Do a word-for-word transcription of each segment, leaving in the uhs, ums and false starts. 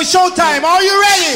it's showtime. Are you ready?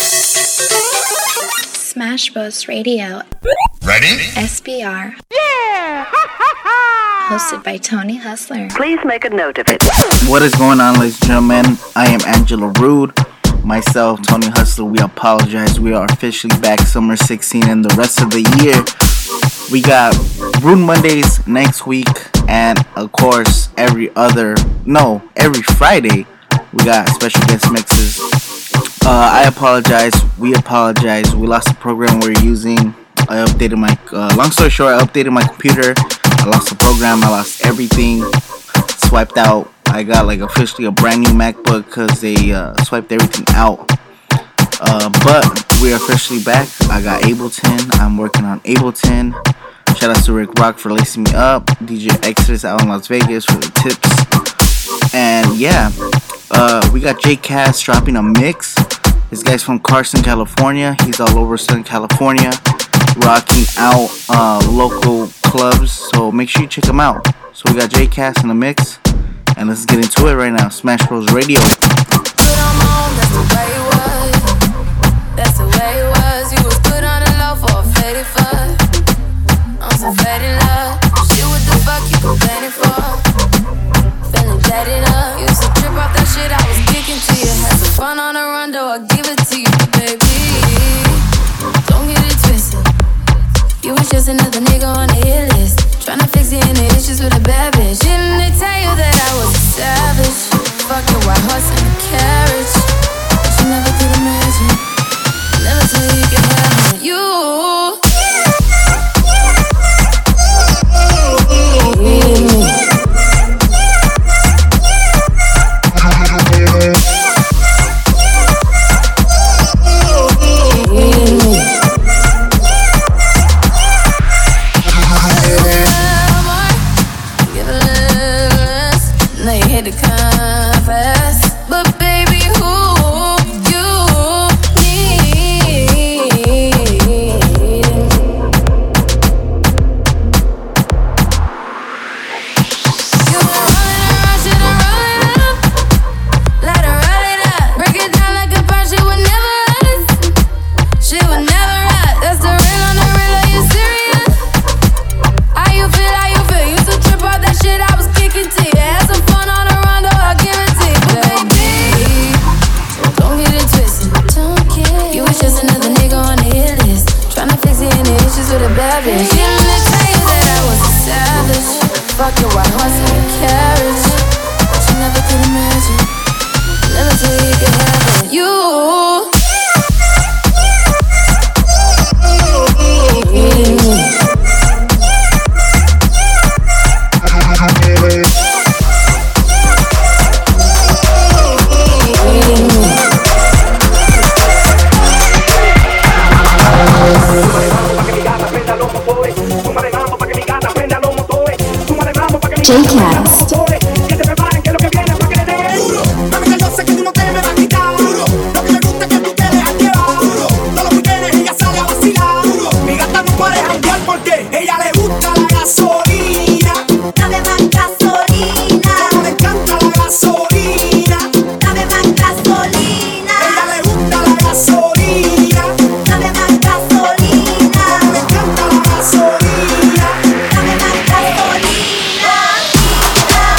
Smash Bros Radio. Ready? S B R. Yeah! Hosted by Tony Hustler. Please make a note of it. What is going on, ladies and gentlemen? I am Angela Rude. Myself, Tony Hustler, we apologize. We are officially back summer sixteen and the rest of the year. We got Rude Mondays next week, and of course, every other, no, every Friday, we got special guest mixes. Uh, I apologize. We apologize. We lost the program we we're using. I updated my, uh, long story short, I updated my computer. I lost the program. I lost everything. Swiped out. I got like officially a brand new MacBook because they uh, swiped everything out. Uh, but we're officially back. I got Ableton. I'm working on Ableton. Shout out to Rick Rock for lacing me up. D J Exodus out in Las Vegas for the tips. And yeah, uh, we got J Cass dropping a mix. This guy's from Carson, California. He's all over Southern California, rocking out uh, local clubs. So make sure you check him out. So we got J Cass in the mix. And let's get into it right now. Smash Bros Radio. That's the way it was. You was put on the low for a faded fuck. On some faded love. Shit, what the fuck you complaining for? Feeling jaded up. Used to trip off that shit I was kicking to you. Had some fun on the run, though I give it to you, baby. Don't get it twisted. You was just another nigga on the hit list. Tryna fix the inner issues with a bad bitch. Didn't they tell you that I was a savage? Fucking white horse and a carriage. But you never could imagine. Never till you can have me. You. Give a little less. Now you hit the confess. But baby, who you need? You been rolling around, shit, I'm rolling up. Let her roll it up. Break it down like a punch, shit would never rest. Shit would never rest. That's the real on the real, are you serious? How you feel, how you feel? Used to trip off that shit I was kicking to you. Had some fun on the run, though I'll give it to you. Baby, don't get it twisted. You was just another nigga on the hit list. Tryna fix the inner issues with a bad bitch. Didn't they tell you that I was a savage? Fucking white horse and a carriage. But you never could imagine. Never till you can have it. You. J Cass. Gasolina,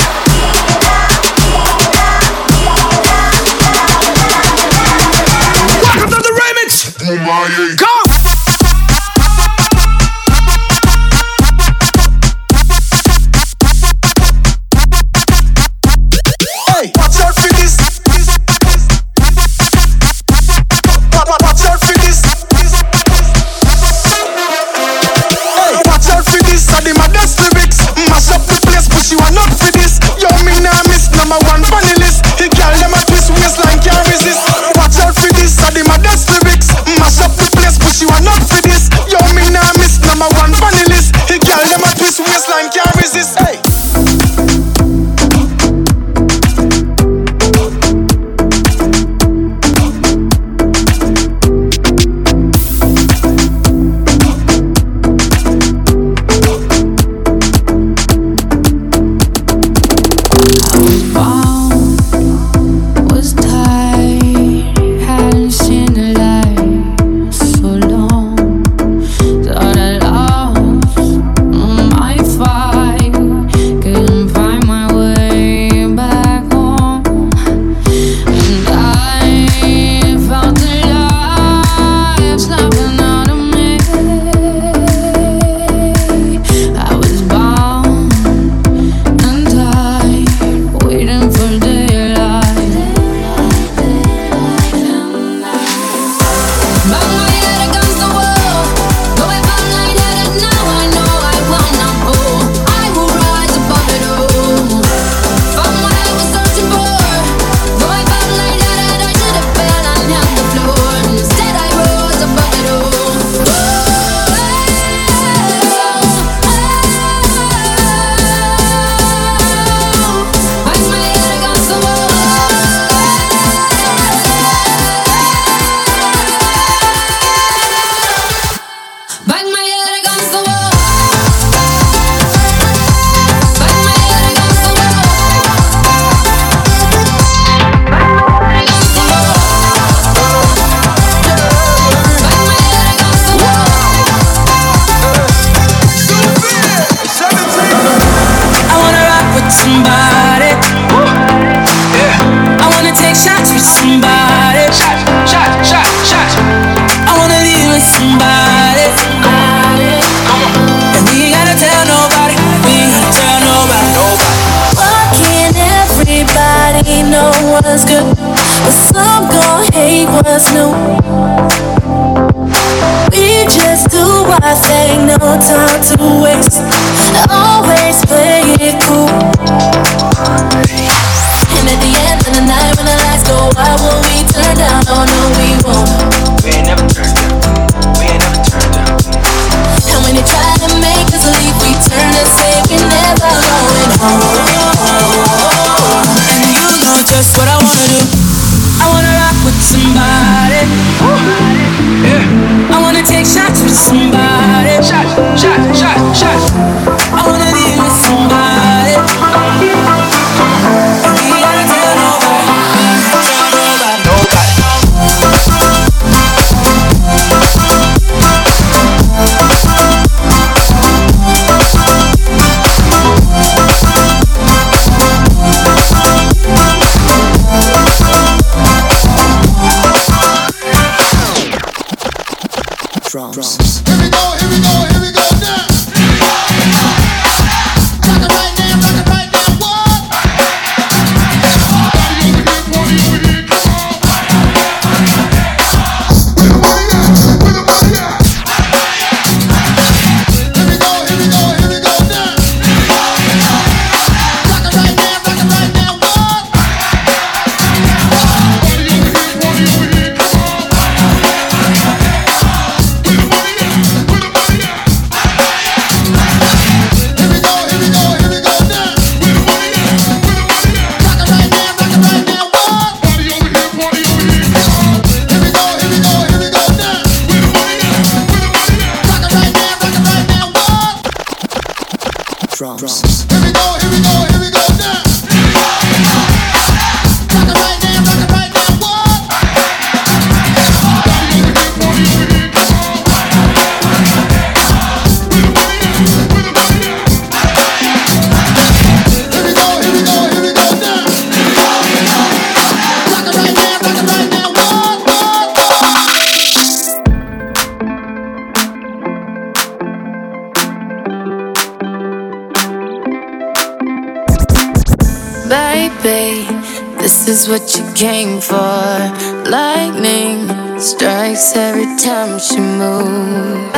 was good, but some gon' hate what's new. We just do our thing, no time to waste. Always play it cool. And at the end of the night, when the lights go out, will we turn down? Oh no, we won't. We ain't never turned down. We ain't never turned down. And when you try to make us leave, we turn and say we're never going home. And you know just what I wanna do. I wanna rock with somebody. Yeah. I wanna take shots with somebody. Shots, shots, shots, shots. I wanna be with somebody. And we gotta tell nobody. Tell nobody. Nobody. Drums. Here we go, here we go, here we go now. Rock it right now, rock it right now, what? Party over here, party over here, come on. Where the money at? Where the money at? Here we go, here we go, here we go now. Rock it right now, rock it right now, what? Party over here, party over here, come on. Drums. Here we go, here we go, here we go now. Rock it right now, rock it right now, what? Party over here, party over here, come on. Where the money at? Where the money at? Here we go, here we go, here we go now. Rock it right now, rock it right now, what? What? Baby, this is what you came for. Lightning strikes every time she moves,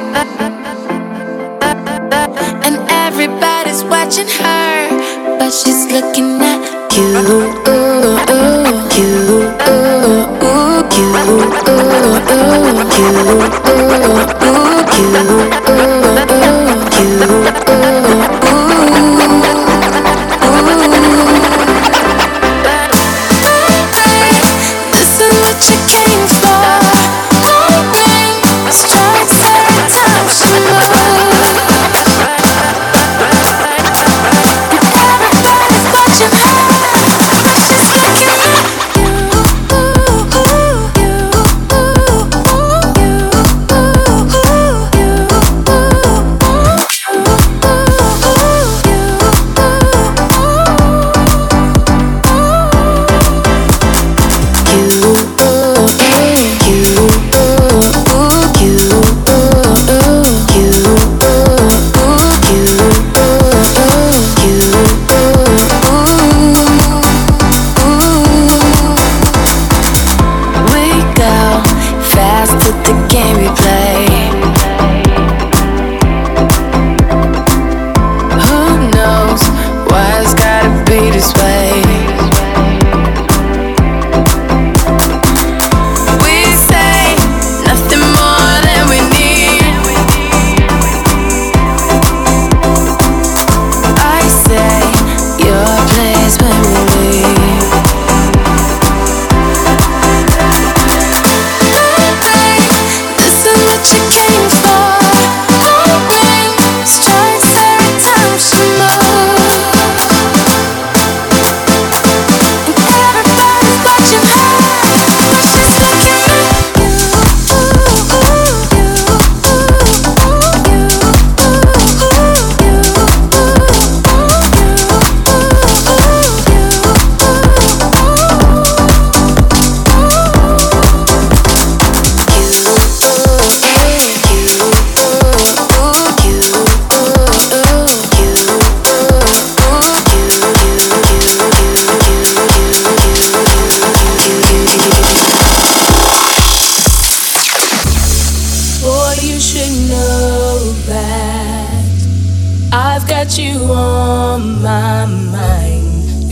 and everybody's watching her, but she's looking at you. Ooh, ooh, you, ooh, ooh, you, ooh, ooh, you, ooh, ooh, you, ooh, ooh, you, ooh, ooh. What you came for? Lightning strikes every time she moves, everybody's watching her, but she's looking at you. Ooh, ooh, you, ooh, ooh, you, ooh, ooh, you,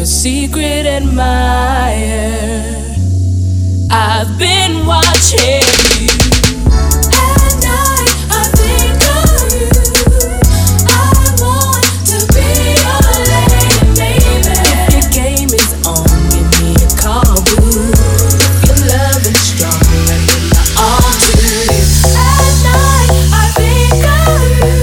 a secret admirer. I've been watching you. At night, I think of you. I want to be your lady, baby. If your game is on, give me a call, boo. If your love is strong, let me my all to you. At night, I think of you.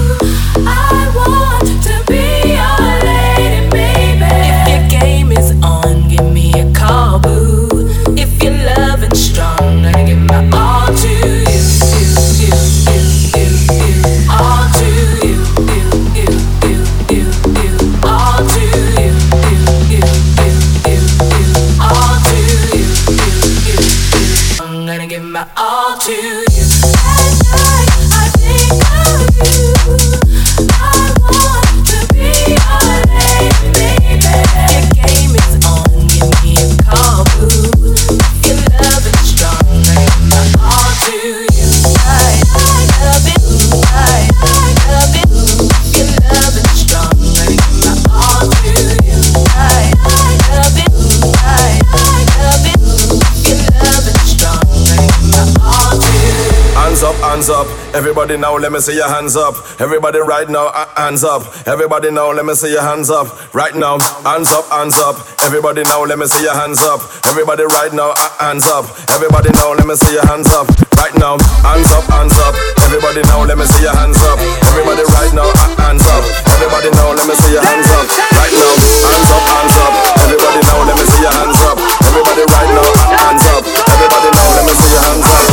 I want to be your lady, baby. If your game is on, give me a call, boo. If you're loving strong, I give my all to you, you, you, you, you, you, all to you, you, you, you, you, you, all to you, you, you, you, you, you, all to you, you, you, you. I'm gonna give my all to you. At night, I think of you. I want to be your lady, baby. Your game is on, give me a call, boo. Your love is strong, I give my all to you. I, I love it, I, I love it. Your love is strong, I give my all to you. I, I love it, I, I love it. Your love is strong, I give my all to you. Hands up, hands up. Everybody now, let me see your hands up. Everybody right now, uh, hands up. Everybody now, let me see your hands up. Right now, hands up, hands up. Everybody now, let me see your hands up. Everybody right now, uh, hands up. Everybody now, let me see your hands up. Right now, hands up, hands up. Everybody now, let me see your hands up. Everybody right now, uh, hands up. Everybody now, let me see your hands up. Right now, hands up, hands up. Everybody now, let me see your hands up. Everybody right now, uh, hands up. Everybody now, let me see your hands up.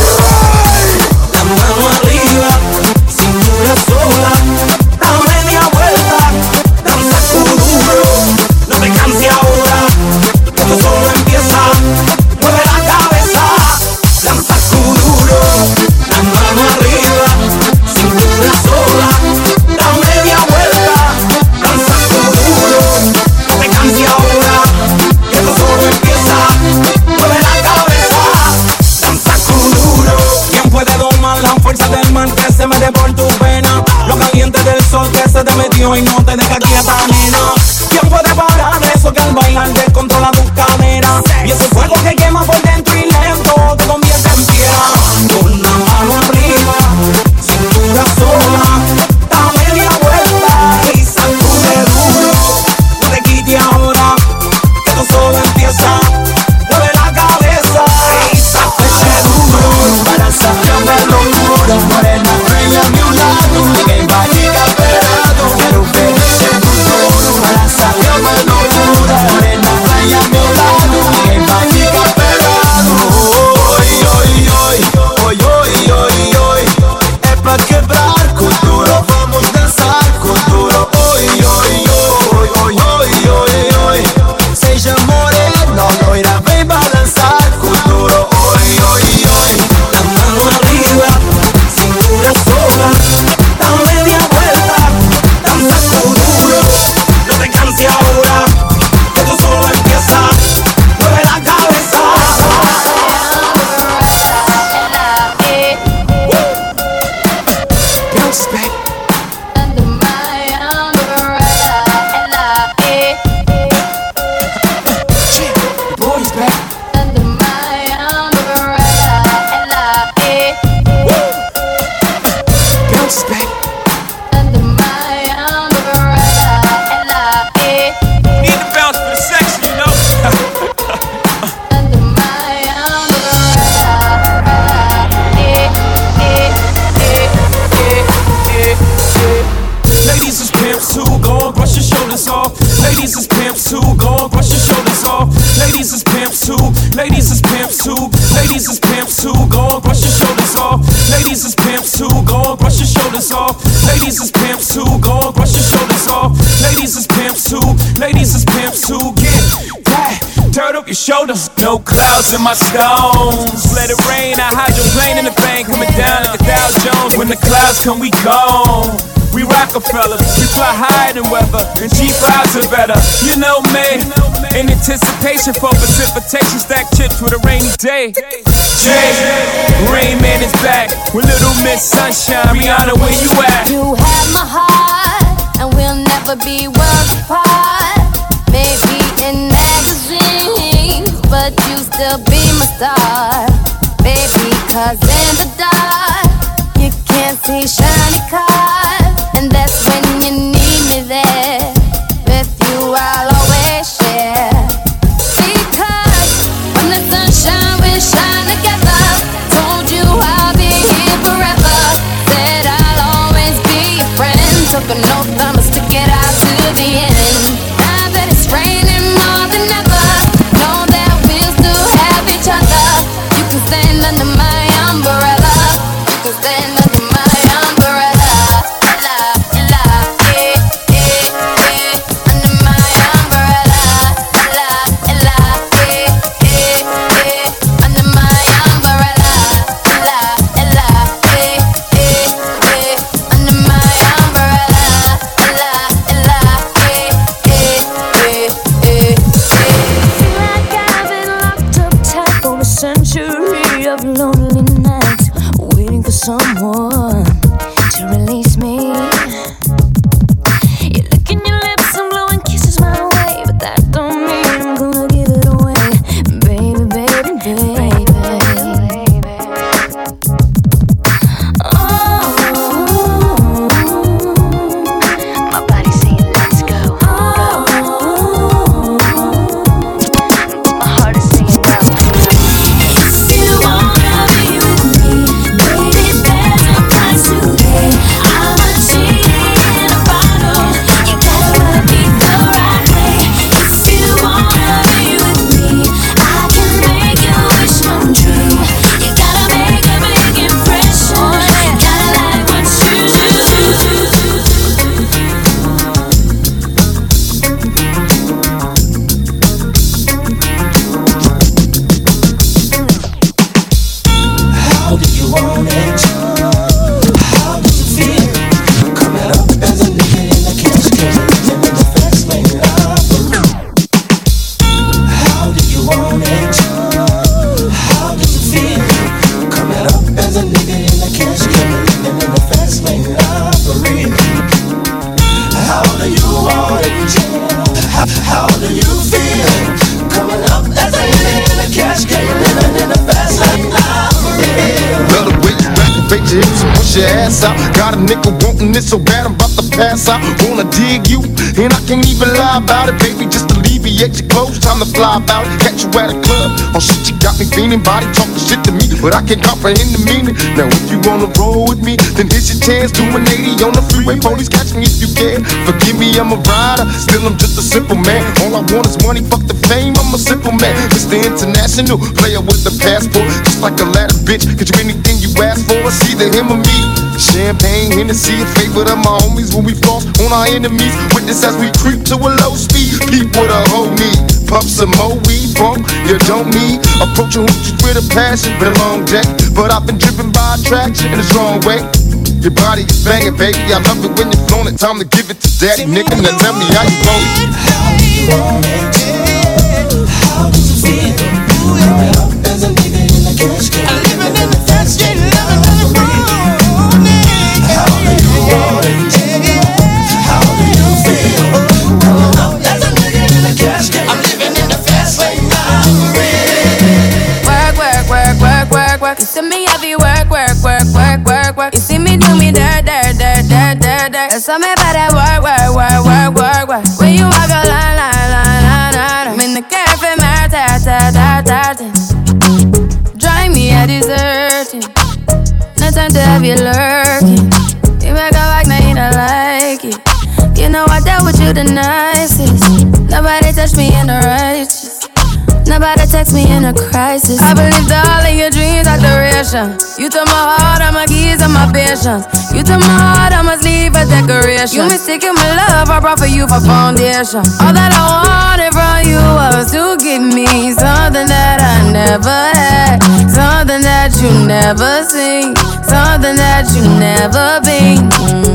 La mano arriba, cintura sola, da media vuelta, danza tu duro, no te canses ahora, que esto solo empieza, mueve la cabeza, danza tu duro, la mano arriba, cintura sola, da media vuelta, danza tu duro, no te canses ahora, que esto solo empieza, mueve la cabeza, danza tu duro. ¿Quién puede domar la fuerza del mar que se mete por tu pena? Lo caliente del sol que se te metió y no te deja quieta, nena. ¿Quién puede parar eso que al bailar descontrola tus caderas? Y ese fuego que quema por dentro y lento te convierte en piedra. Con la mano arriba, cintura sola, da media vuelta y sacude duro. No te quites ahora, que esto solo empieza. Mueve la cabeza y sacude duro. Para sacarme locura, morena, ven a mi lado, que vaya esperado. Quiero ver ese futuro. Para sacarme locura, morena, ven a mi lado, que vaya esperado. Hoy, hoy, hoy, hoy, hoy, hoy, hoy. Es pa' quebrar con duro, vamos a dançar con duro. Hoy, hoy, hoy, hoy, hoy, hoy, hoy. Seja morena, loira, vem balançar com duro. Hoy, hoy, hoy. La mano arriba, cintura sola, da media vuelta, danza tu duro. No te canses ahora, que esto solo empieza. Mueve la cabeza. Bounce back. Under my umbrella, Ella, eh. Boys back. Under my umbrella, Ella, eh. Bounce back. Under my umbrella, Ella, eh. Need to bounce for the section, you know. Under my umbrella, eh, eh, eh, eh, eh. Ladies is pimps too, go on, brush your shoulders off. Ladies is pimps too, go on, brush your shoulders off. Ladies is pimps too, ladies is pimps too, ladies is pimps too, go on, brush your shoulders off. Ladies is pimps too, go on, brush your shoulders off. Ladies is pimps too, go on, brush your shoulders off. Ladies is pimps too, ladies is pimps too, get that dirt off your shoulders. No clouds in my stones. Let it rain, I hydroplane in the bank, coming down like a Dow Jones. When the clouds come, we gone. We Rockefellers, we fly higher than weather, and G fives are better. You know me, in anticipation for precipitation, stack chips with a rainy day. Jay, Rain Man is back with Little Miss Sunshine. Rihanna, where you at? You have my heart, and we'll never be worlds apart. Maybe still be my star, baby, cause in the dark you can't see shiny cars, and that's when you need me there. With you I'll always share, because when the sun shines we shine together. Told you I'll be here forever, said I'll always be your friend. Took an oath, I'ma stick it out to the end. Now that it's raining more than ever, know that we'll still have each other. You can stand under my umbrella, you can stand under my umbrella. La, la, eh, eh, eh, under my umbrella. La, la, eh, eh, eh, under my umbrella. La, la, eh, eh, eh, under my umbrella. La, la, eh, eh, eh, eh, eh. Like I've been locked up tight for a century of lonely nights, waiting for someone to release me. You're licking your lips and blowing kisses my way, but that don't mean I'm gonna give it away, baby, baby, baby. Oh, my body saying let's go. Oh, my heart is saying go. If you wanna be with me, baby, there's no price to pay. I'm a genie in a bottle, you gotta rub me the right way. If you wanna be with me, I can make your wish come true. You gotta make a big impression, gotta like what you do. How do you want it? How do you feel? Coming up as a nigga in the cash game, living the fast lane life. How do you want it? How do you feel? Coming up as a nigga in the cash game, living in the fast lane life for real. How do you want it? How, how do you feel? Coming up as a nigga in the cash game, living in the fast lane life for real. Love the way you rap, fake your hips and push your ass out. Got a nigga wanting it so bad I'm about to pass out. Wanna dig you, and I can't even lie about it, baby. Just alleviate your clothes, time to fly about it. Catch you at a club, oh shit, you got me feeling. Body talking shit to me, but I can't comprehend the meaning. Now if you wanna roll with me, then here's your chance. Do an eighty on the freeway, police catch me if you can. Forgive me, I'm a rider, still I'm just a simple man. All I want is money, fuck the fame, I'm a simple man. Mister International, player with the passport, just like a ladder, bitch. Get you anything you ask for, it's either him or me. Champagne, Hennessy, a favorite of my homies when we floss on our enemies. Witness as we creep to a low speed. Peep with a whole need. Puff some more weed, bump, you don't need. Approaching hoochies with a passion, been a long day, but I've been driven by attraction in a strong way. Your body is banging, baby. I love it when you're flown it. Time to give it to daddy, nigga. Now tell me how you want it. How do you want it? How do you feel? Coming up as a nigga in the cash game, living in the fast game, living in the morning. How do you want it? How do you feel? Coming up as a nigga in the cash game, I'm living in the fast lane life for real. Work, work, work, work, work, work. You see me heavy work, work, work, work, work, work. You see me do me dirt, dirt, dirt, dirt, dirt, dirt. There's something about that work, work, work, work, work, work. When you walk a line, line, line, line, line. I'm in the cafe, my ta, ta, ta, ta, ta. Drive me a deserting. No time to have you lurking. You make a like, now you don't like it. You know I dealt with you the nicest. Nobody touched me in the righteous. Nobody text me in a crisis. I believed all of your dreams are duration. You took my heart, all my keys, and my patience. You took my heart, I must leave a decoration. You mistaken my love, I brought for you for foundation. All that I wanted from you was to give me something that I never had, something that you never seen, something that you never been.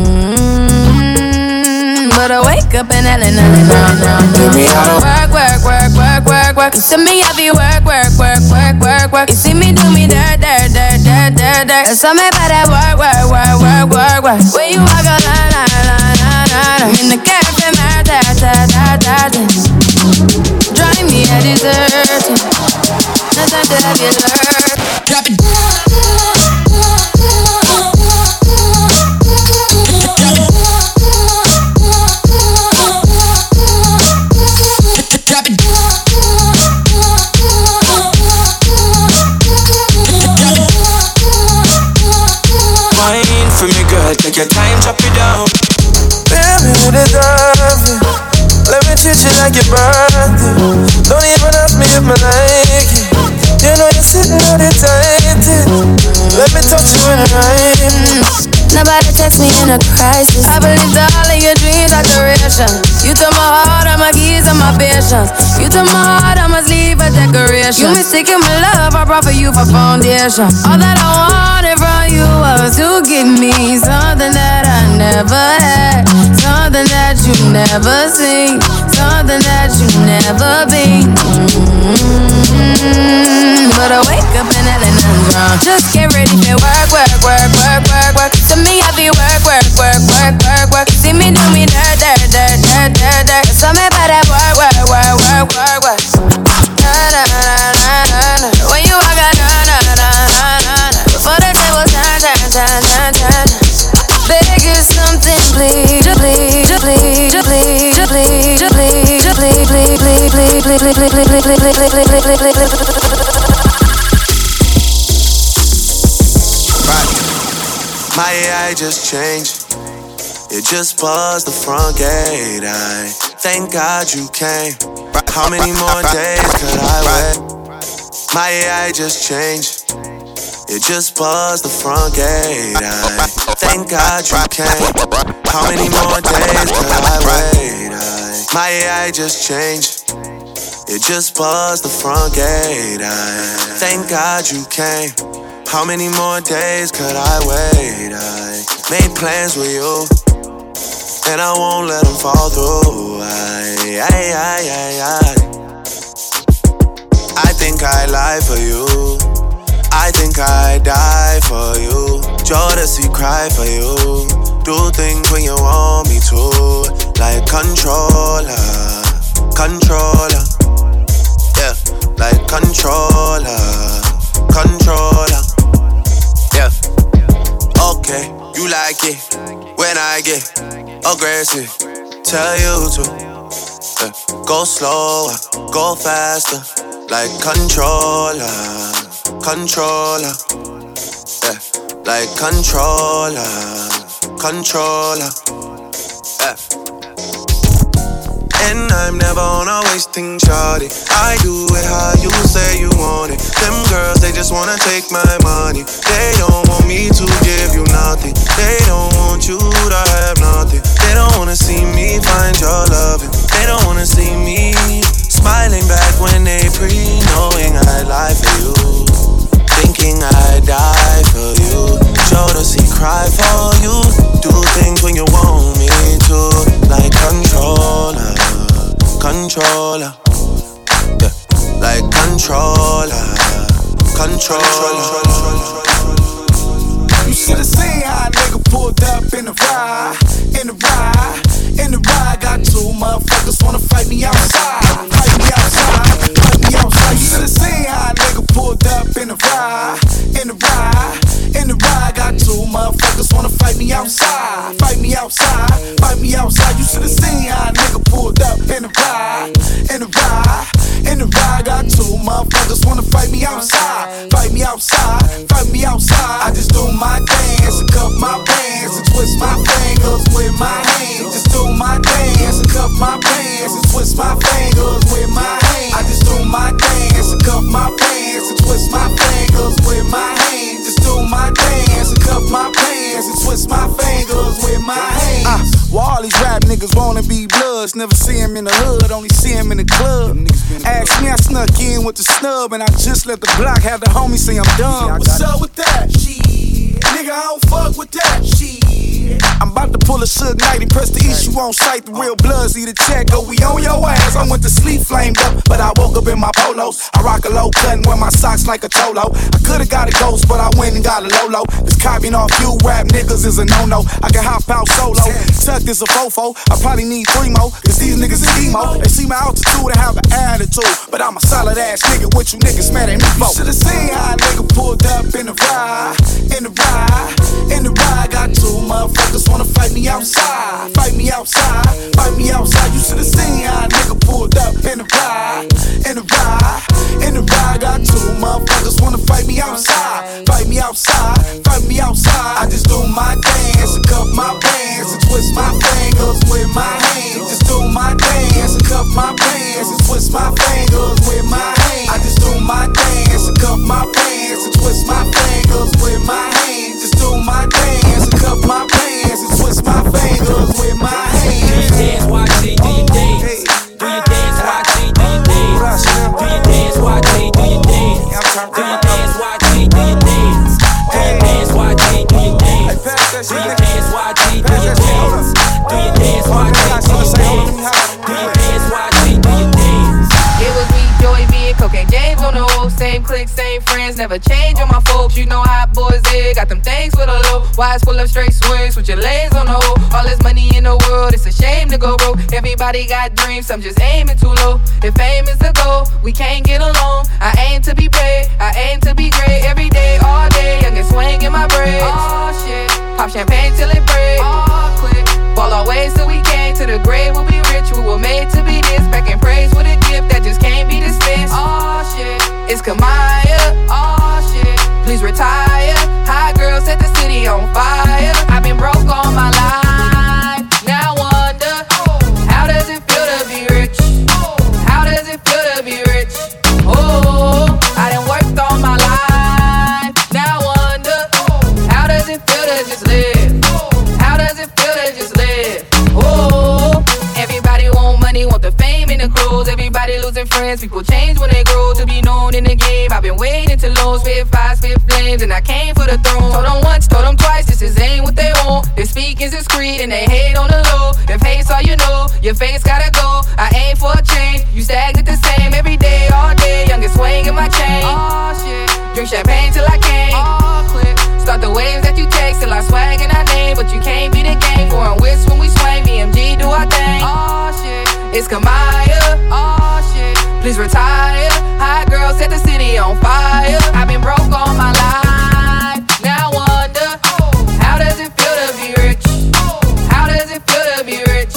Mm-hmm. But I wake up and Ellen, Ellen, Ellen, Ellen. Work, work, work, work, work, work. You see me heavy work, work, work, work, work, work. You see me do me dirt, dirt, dirt, dirt, dirt, dirt. There's something about that work, work, work, work, work, work. When you walk a line, line, line, line, line. I'm in the cafe, my ta, ta, ta, ta, ta. Drive me a desertion. No time to have you learn. Drop it. For me, girl, take your time, drop it down. Baby, you deserve it. Let me treat you like your birthday. Don't even ask me if I like it. You know you're sitting on it tight. Let me touch you in a rhyme. Nobody text me in a crisis. I believed all of your dreams are duration. You took my heart, all my keys, and my patience. You took my heart, I must leave a decoration. You mistaken my love, I brought for you for foundation. All that I wanted from you was to give me something that I never had, something that you never seen, something that you never been. Mm-hmm. But I wake up and hell nothing's wrong. Just get ready for work, work, work, work, work, work. To me, I be work, work, work, work, work, work. See me do me dirt, dirt, dirt, dirt, dirt, dirt. Tell me about that work, work, work, work, work, work. Na na na na na na. When you walk out, na na na na na. Before the table turn, turn, turn, turn, turn. Beg you something, please, please, please, please, please, please, please, please, please, please, please, please, please, please, please, please, please. My A I just changed. It just buzzed the front gate. I thank God you came. How many more days could I wait? My A I just changed. It just buzzed the front gate. I thank God you came. How many more days could I wait? I, my A I just changed. It just buzzed the front gate. I thank God you came. How many more days could I wait? I made plans with you, and I won't let them fall through. I, I, I, I, I. I think I lie for you. I think I die for you. Jodeci cry for you. Do things when you want me to, like controller, controller. Yeah, like controller, controller. Yeah, okay, you like it when I get aggressive. Tell you to yeah. Go slower, go faster, like controller, controller. Yeah, like controller, controller. Yeah. And I'm never on a wasting shawty. I do it how you say you want it. Them girls, they just wanna take my money. They don't want me to give you nothing. They don't want you to have nothing. They don't wanna see me find your loving. They don't wanna see me smiling back when they pre, knowing I lie for you, thinking I die for you. Jodeci cry for you. Do things when you want me to, like controller, controller, yeah. Like controller, controller. You should've seen how a nigga pulled up in the ride, in the ride, in the ride. Got two motherfuckers wanna fight me outside, fight me outside, fight me outside. You should've seen how a nigga pulled up in the ride, in the ride, in the ride. Got two motherfuckers wanna fight me outside, fight me outside, fight me outside. You should've seen how a nigga pulled up in the ride, in the ride, in the ride. Got two motherfuckers wanna fight me outside, fight me outside, fight me outside. I just do my dance and cup my bands and twist my fingers with my hands. Just do my dance and cup my bands and twist my fingers with my hands. I just do my dance and cup my bands and twist my fingers with my hands. Just do my dance and cup my bands and twist my fingers with my hands. Uh, well, all these rap niggas wanna be bloods. Never see him in the hood, only see him in the club. Ask me, I snuck in with the snub, and I just let the block have the homie say I'm done. What's up with that? Shit, nigga, I don't fuck with that. Shit, I'm about to pull a Suge Knight and press the issue on sight. The real bloods need a check, oh, we on your ass. I went to sleep flamed up, but I woke up in my polos. I rock a low cut and wear my socks like a cholo. I could've got a ghost, but I went and got a Lolo. This copying off you rap niggas is a no-no. I can hop out solo, Tuck is a fofo. I probably need three more, cause these niggas is emo. They see my altitude and have an attitude. attitude, but I'm a solid ass nigga. What you niggas mad at me for? You should've seen how a nigga pulled up in the ride, in the ride, in the ride. Got two motherfuckers wanna fight me outside, fight me outside, fight me outside. You should've seen how a nigga pulled up in the ride, in the ride, in the ride. Got two motherfuckers wanna fight me outside, fight me outside, fight me outside. I just do my dance and cuff my pants and twist my fingers with my hands. Just do my dance and cuff my pants and twist my fingers with my hands. I just do my dance and cuff my pants and twist my fingers with my hands. Just do my dance and cuff my pants and twist my fingers with my hands. Do your dance, Y G, do your dance. Do your dance, Y G, do your dance. Do your dance, Y G, do your dance. Do your dance, Y G, do your dance. Do your dance, Y G, do your dance. Do your dance, Y G, do your dance. Do your dance, Y G, do your dance. Do your dance, Y G, do your dance. It was me, Joey B, and Cocaine James on the whole. Same clique, same friends, never change on my folks. You know how boys is, got them things for the low. Wise full of straight swings with your legs on the hole. All this money in the world, it's a shame to go broke. Everybody got dreams, some just aiming too low. If fame is the goal, we can't get along. I aim to be paid, I aim to be great. Every day, all day, young and swing in my braids. Oh shit, pop champagne till it breaks. Oh quit, ball our ways till we came to the grave. We'll be rich, we were made to be this. Back in praise with a gift that just can't be dismissed. Oh shit, it's Kamaya. Oh shit, please retire. High girl set the city on fire. I've been broke all my life. Now I wonder, how does it feel to be rich? How does it feel to be rich? Oh, I done worked all my life. Now I wonder, how does it feel to just live? How does it feel to just live? Oh, everybody want money, want the fame and the clothes. Everybody losing friends, people change when they grow. To be known in the game, I've been waiting to low. Spit fire, spit flames, and I came for the throne. Told them once, told them twice, this is ain't what they want. They speak is discreet and they hate on the low. If hate's all you know, your face gotta go. I aim for a change, you stagnant the same. Every day, all day, youngest swing in my chain. Oh shit, drink champagne till I can't. Oh quit, start the waves that you take till I swag and I name. But you can't be the game, foreign whips when we swing. B M G do our thing. Oh shit, it's Kamaya. Oh shit, please retire. High girl set the city on fire. I've been broke all my life. Now I wonder, how does it feel to be rich? How does it feel to be rich?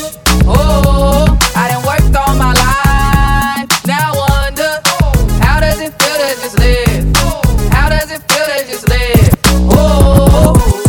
Oh, I done worked all my life. Now I wonder, how does it feel to just live? How does it feel to just live? Oh.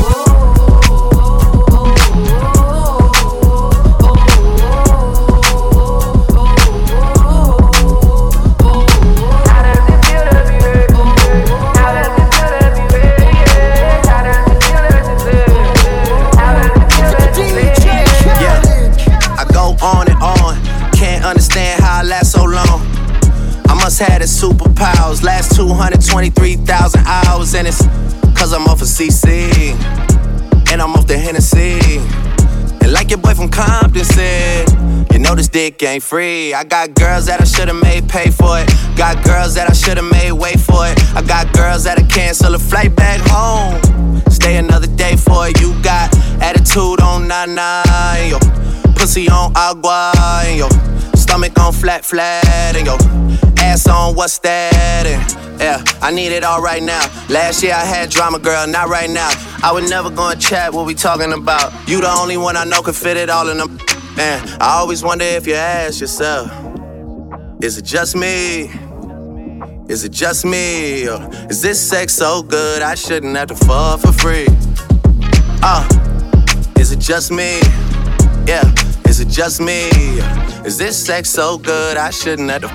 Understand how I last so long. I must have the superpowers. Last two hundred twenty-three thousand hours. And it's cause I'm off of C C. And I'm off the Hennessy. And like your boy from Compton said, you know this dick ain't free. I got girls that I should've made pay for it. Got girls that I should've made wait for it. I got girls that'll cancel a flight back home. Stay another day for it. You got attitude on nana. And your pussy on agua. And your stomach on flat, flat, and your ass on what's that? And yeah, I need it all right now. Last year I had drama, girl, not right now. I would never go and chat what we talking about. You the only one I know can fit it all in them. Man, I always wonder if you ask yourself, is it just me? Is it just me? Or is this sex so good I shouldn't have to fuck for free? Uh, is it just me? Yeah. Is it just me? Is this sex so good I shouldn't have to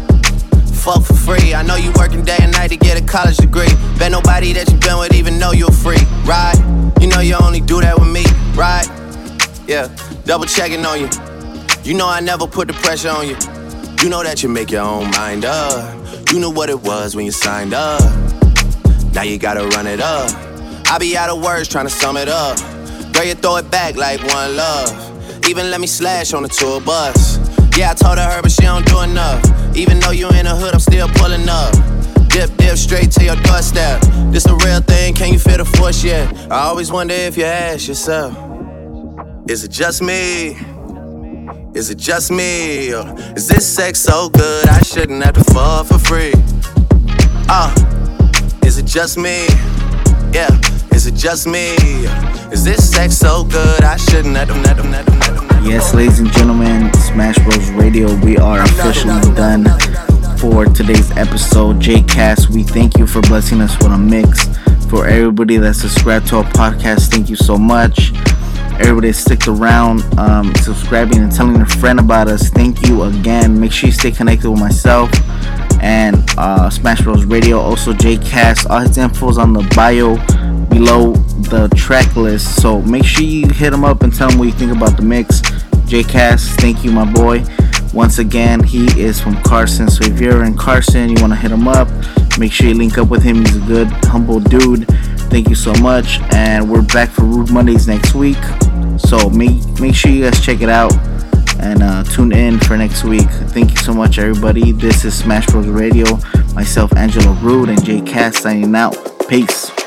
fuck for free? I know you working day and night to get a college degree. Bet nobody that you been with even know you're free, right? You know you only do that with me, right? Yeah, double checking on you. You know I never put the pressure on you. You know that you make your own mind up. You knew what it was when you signed up. Now you gotta run it up. I be out of words trying to sum it up. Girl, you throw it back like one love. Even let me slash on the tour bus. Yeah, I told her, but she don't do enough. Even though you in the hood, I'm still pulling up. Dip, dip, straight to your doorstep. This a real thing, can you feel the force yet? I always wonder if you ask yourself, is it just me? Is it just me? Or is this sex so good I shouldn't have to fall for free? Uh, is it just me? Yeah, is it just me? Is this sex so good I shouldn't have to, have to, have to, have to. Yes, ladies and gentlemen, Smash Bros Radio, we are officially done for today's episode. J-Cast, we thank you for blessing us with a mix. For everybody that subscribed to our podcast, thank you so much. Everybody that sticked around, um, subscribing and telling a friend about us, thank you again. Make sure you stay connected with myself and uh, Smash Bros Radio. Also, J-Cast, all his info's on the bio below the track list. So make sure you hit him up and tell him what you think about the mix. J-Cast, thank you, my boy. Once again, he is from Carson. So if you're in Carson, you want to hit him up, make sure you link up with him. He's a good, humble dude. Thank you so much. And we're back for Rude Mondays next week. So make, make sure you guys check it out and uh, tune in for next week. Thank you so much, everybody. This is Smash Bros Radio. Myself, Angelo Rude, and J-Cast signing out. Peace.